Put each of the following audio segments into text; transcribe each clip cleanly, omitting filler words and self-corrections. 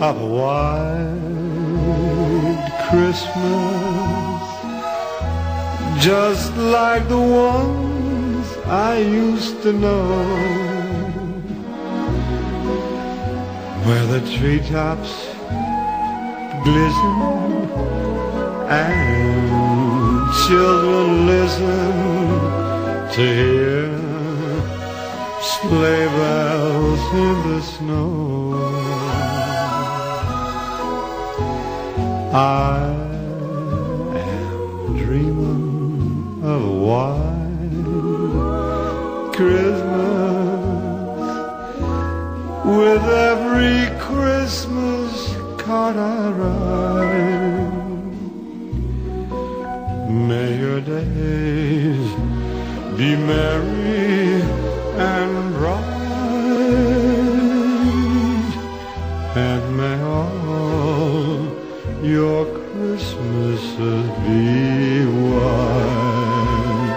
of a white Christmas, just like the ones I used to know, where the treetops glisten and children listen to hear sleigh bells in the snow. I am dreaming of a white Christmas, with every Christmas card I write. May your days be merry and bright, and may all your Christmases be white.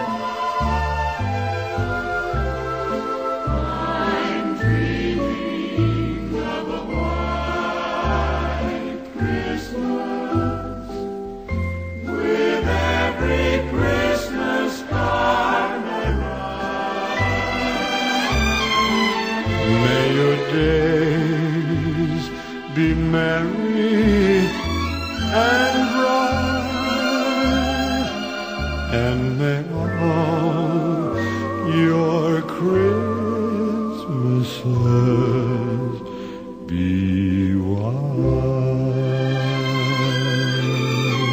I'm dreaming of a white Christmas, with every Christmas card I write. May your days be merry and bright, and may all your Christmases be white.